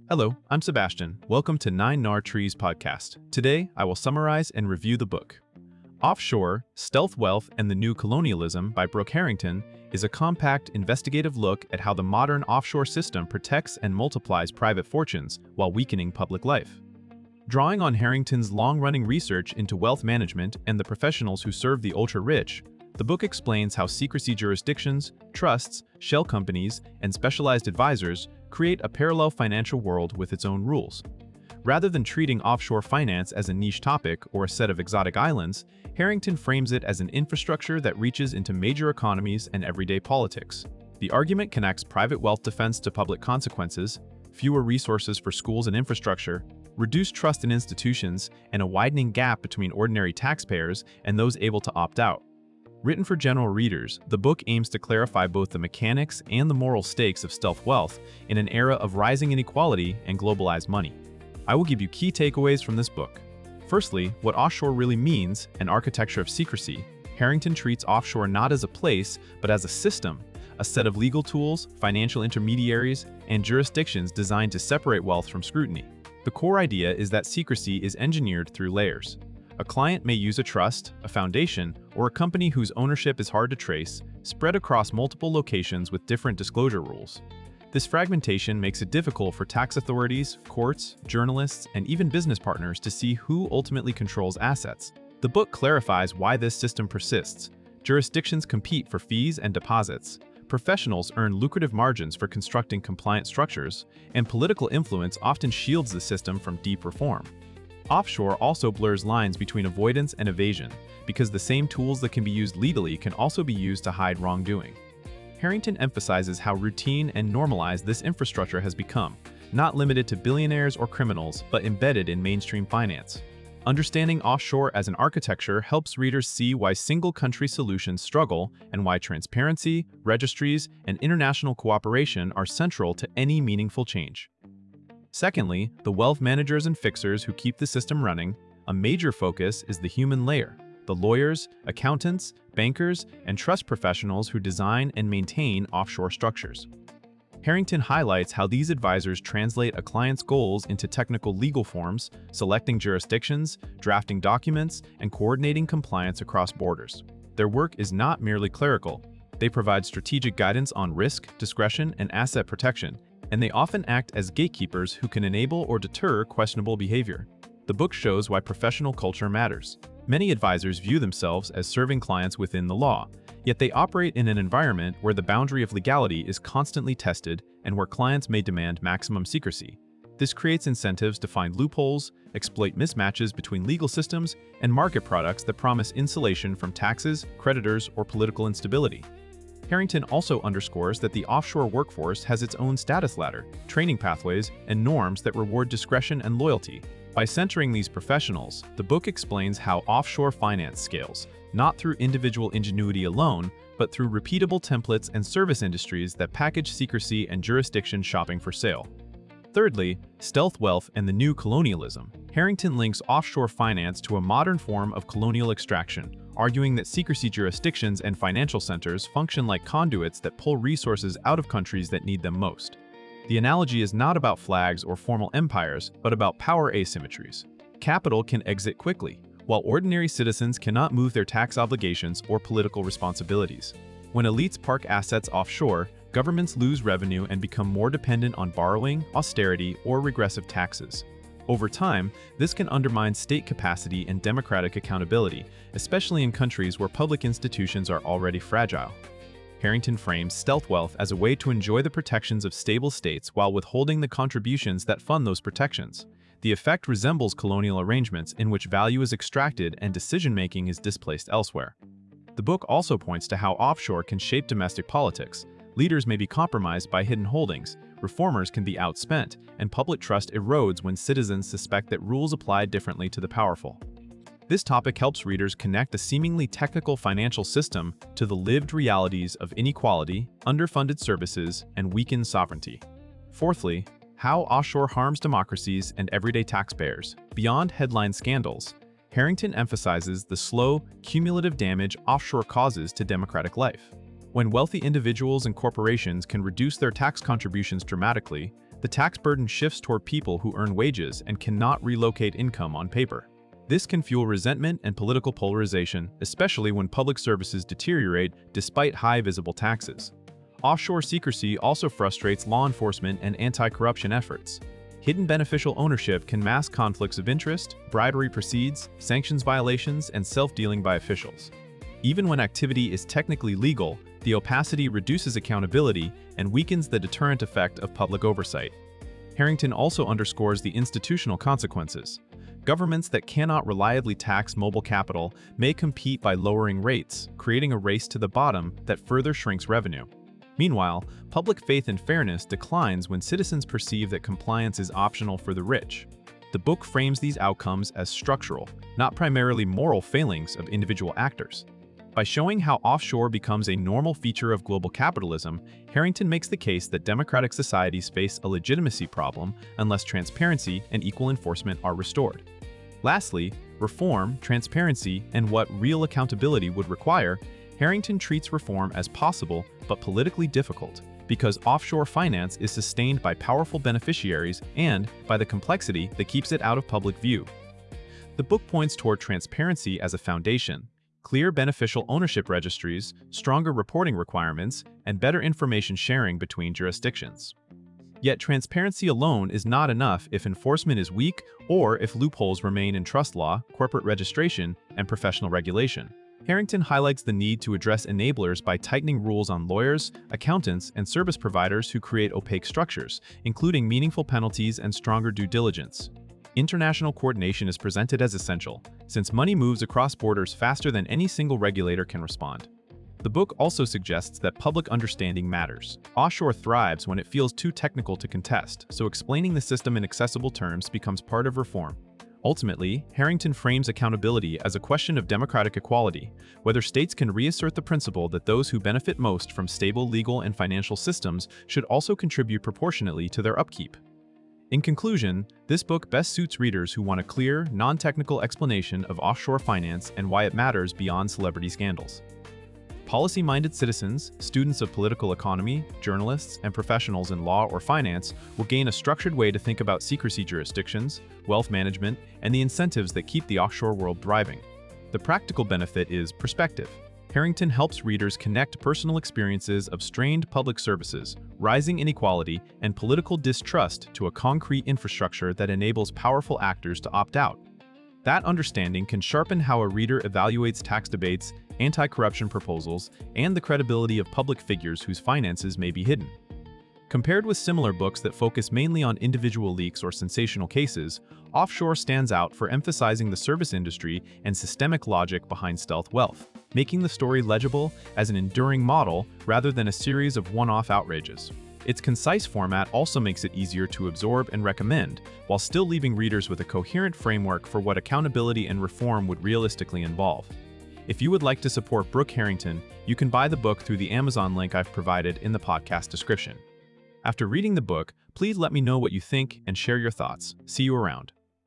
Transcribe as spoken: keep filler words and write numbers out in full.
Hello, I'm Sebastian. Welcome to Nine Nar Trees podcast. Today, I will summarize and review the book. Offshore, Stealth Wealth and the New Colonialism by Brooke Harrington is a compact, investigative look at how the modern offshore system protects and multiplies private fortunes while weakening public life. Drawing on Harrington's long-running research into wealth management and the professionals who serve the ultra-rich, the book explains how secrecy jurisdictions, trusts, shell companies, and specialized advisors create a parallel financial world with its own rules. Rather than treating offshore finance as a niche topic or a set of exotic islands, Harrington frames it as an infrastructure that reaches into major economies and everyday politics. The argument connects private wealth defense to public consequences, fewer resources for schools and infrastructure, reduced trust in institutions, and a widening gap between ordinary taxpayers and those able to opt out. Written for general readers, the book aims to clarify both the mechanics and the moral stakes of stealth wealth in an era of rising inequality and globalized money. I will give you key takeaways from this book. Firstly, what offshore really means, an architecture of secrecy. Harrington treats offshore not as a place, but as a system, a set of legal tools, financial intermediaries, and jurisdictions designed to separate wealth from scrutiny. The core idea is that secrecy is engineered through layers. A client may use a trust, a foundation, or a company whose ownership is hard to trace, spread across multiple locations with different disclosure rules. This fragmentation makes it difficult for tax authorities, courts, journalists, and even business partners to see who ultimately controls assets. The book clarifies why this system persists. Jurisdictions compete for fees and deposits. Professionals earn lucrative margins for constructing compliant structures, and political influence often shields the system from deep reform. Offshore also blurs lines between avoidance and evasion, because the same tools that can be used legally can also be used to hide wrongdoing. Harrington emphasizes how routine and normalized this infrastructure has become, not limited to billionaires or criminals, but embedded in mainstream finance. Understanding offshore as an architecture helps readers see why single-country solutions struggle and why transparency, registries, and international cooperation are central to any meaningful change. Secondly, the wealth managers and fixers who keep the system running, a major focus is the human layer, the lawyers, accountants, bankers, and trust professionals who design and maintain offshore structures. Harrington highlights how these advisors translate a client's goals into technical legal forms, selecting jurisdictions, drafting documents, and coordinating compliance across borders. Their work is not merely clerical. They provide strategic guidance on risk, discretion, and asset protection, and they often act as gatekeepers who can enable or deter questionable behavior. The book shows why professional culture matters. Many advisors view themselves as serving clients within the law, yet they operate in an environment where the boundary of legality is constantly tested and where clients may demand maximum secrecy. This creates incentives to find loopholes, exploit mismatches between legal systems, and market products that promise insulation from taxes, creditors, or political instability. Harrington also underscores that the offshore workforce has its own status ladder, training pathways, and norms that reward discretion and loyalty. By centering these professionals, the book explains how offshore finance scales, not through individual ingenuity alone, but through repeatable templates and service industries that package secrecy and jurisdiction shopping for sale. Thirdly, stealth wealth and the new colonialism. Harrington links offshore finance to a modern form of colonial extraction, arguing that secrecy jurisdictions and financial centers function like conduits that pull resources out of countries that need them most. The analogy is not about flags or formal empires, but about power asymmetries. Capital can exit quickly, while ordinary citizens cannot move their tax obligations or political responsibilities. When elites park assets offshore, governments lose revenue and become more dependent on borrowing, austerity, or regressive taxes. Over time, this can undermine state capacity and democratic accountability, especially in countries where public institutions are already fragile. Harrington frames stealth wealth as a way to enjoy the protections of stable states while withholding the contributions that fund those protections. The effect resembles colonial arrangements in which value is extracted and decision-making is displaced elsewhere. The book also points to how offshore can shape domestic politics. Leaders may be compromised by hidden holdings, reformers can be outspent, and public trust erodes when citizens suspect that rules apply differently to the powerful. This topic helps readers connect the seemingly technical financial system to the lived realities of inequality, underfunded services, and weakened sovereignty. Fourthly, how offshore harms democracies and everyday taxpayers. Beyond headline scandals, Harrington emphasizes the slow, cumulative damage offshore causes to democratic life. When wealthy individuals and corporations can reduce their tax contributions dramatically, the tax burden shifts toward people who earn wages and cannot relocate income on paper. This can fuel resentment and political polarization, especially when public services deteriorate despite high visible taxes. Offshore secrecy also frustrates law enforcement and anti-corruption efforts. Hidden beneficial ownership can mask conflicts of interest, bribery proceeds, sanctions violations, and self-dealing by officials. Even when activity is technically legal, the opacity reduces accountability and weakens the deterrent effect of public oversight. Harrington also underscores the institutional consequences. Governments that cannot reliably tax mobile capital may compete by lowering rates, creating a race to the bottom that further shrinks revenue. Meanwhile, public faith in fairness declines when citizens perceive that compliance is optional for the rich. The book frames these outcomes as structural, not primarily moral failings of individual actors. By showing how offshore becomes a normal feature of global capitalism, Harrington makes the case that democratic societies face a legitimacy problem unless transparency and equal enforcement are restored. Lastly, reform, transparency, and what real accountability would require, Harrington treats reform as possible but politically difficult, because offshore finance is sustained by powerful beneficiaries and by the complexity that keeps it out of public view. The book points toward transparency as a foundation. Clear beneficial ownership registries, stronger reporting requirements, and better information sharing between jurisdictions. Yet transparency alone is not enough if enforcement is weak or if loopholes remain in trust law, corporate registration, and professional regulation. Harrington highlights the need to address enablers by tightening rules on lawyers, accountants, and service providers who create opaque structures, including meaningful penalties and stronger due diligence. International coordination is presented as essential, since money moves across borders faster than any single regulator can respond. The book also suggests that public understanding matters. Offshore thrives when it feels too technical to contest, so explaining the system in accessible terms becomes part of reform. Ultimately, Harrington frames accountability as a question of democratic equality, whether states can reassert the principle that those who benefit most from stable legal and financial systems should also contribute proportionately to their upkeep. In conclusion, this book best suits readers who want a clear, non-technical explanation of offshore finance and why it matters beyond celebrity scandals. Policy-minded citizens, students of political economy, journalists, and professionals in law or finance will gain a structured way to think about secrecy jurisdictions, wealth management, and the incentives that keep the offshore world thriving. The practical benefit is perspective. Harrington helps readers connect personal experiences of strained public services, rising inequality, and political distrust to a concrete infrastructure that enables powerful actors to opt out. That understanding can sharpen how a reader evaluates tax debates, anti-corruption proposals, and the credibility of public figures whose finances may be hidden. Compared with similar books that focus mainly on individual leaks or sensational cases, Offshore stands out for emphasizing the service industry and systemic logic behind stealth wealth, making the story legible as an enduring model rather than a series of one-off outrages. Its concise format also makes it easier to absorb and recommend, while still leaving readers with a coherent framework for what accountability and reform would realistically involve. If you would like to support Brooke Harrington, you can buy the book through the Amazon link I've provided in the podcast description. After reading the book, please let me know what you think and share your thoughts. See you around.